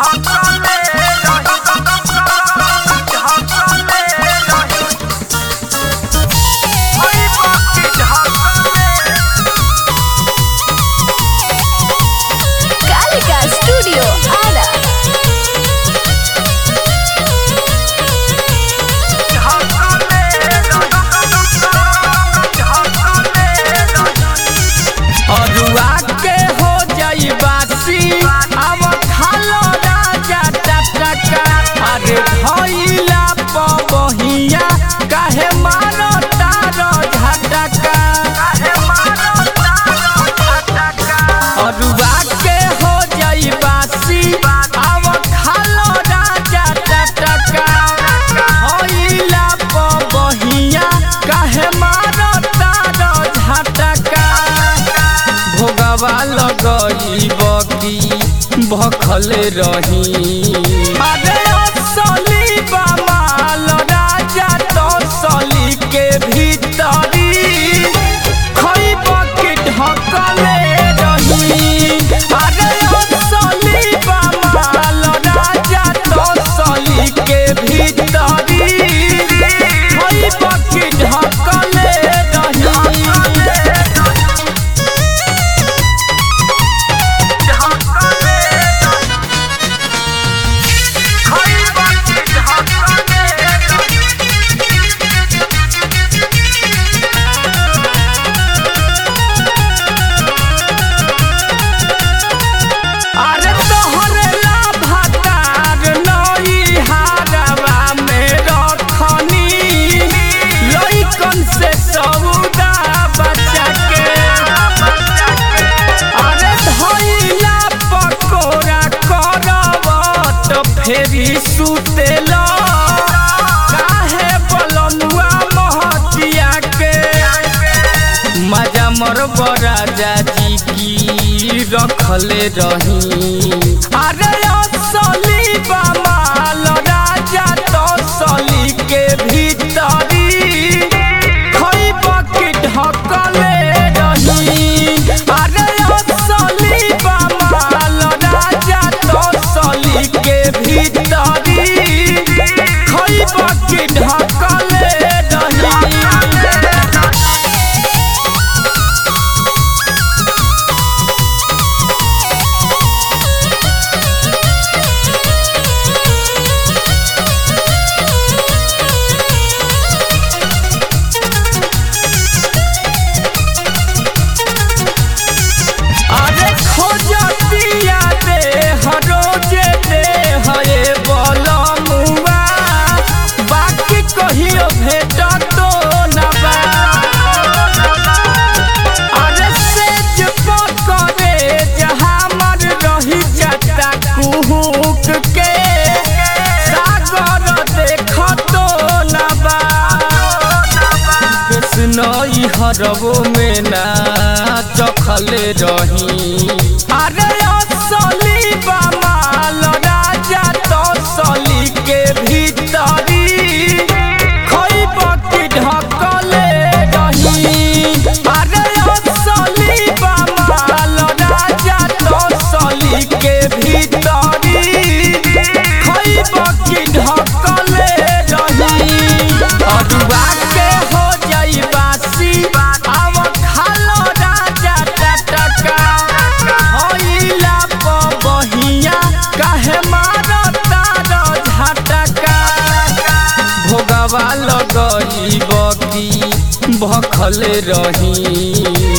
लगई बकी भखले रही अरे असली बमाल राजा तसली के भीतरी खइब के ढकले रही अरे असली बमाल राजा तसली के भीतरी खइब के ढकले फेरी सुतेला काहे बलनुआ महतिया के मजा मरब राजा जी की रखले रही अरे असली बमाल राजा तसली के भीतरी खइब के ढकले रही अरे असली बमाल राजा तसली के भीतरी खइब के ढकले रही नई हरबो में ना चखले रही अरे असली बमाल राजा तसली के भीतरी खइब के ढकले रही अरे असली बमाल राजा तसली के भीतरी खइब के ढकले रही अरुआ के हो जाई लगई बकी भखले रही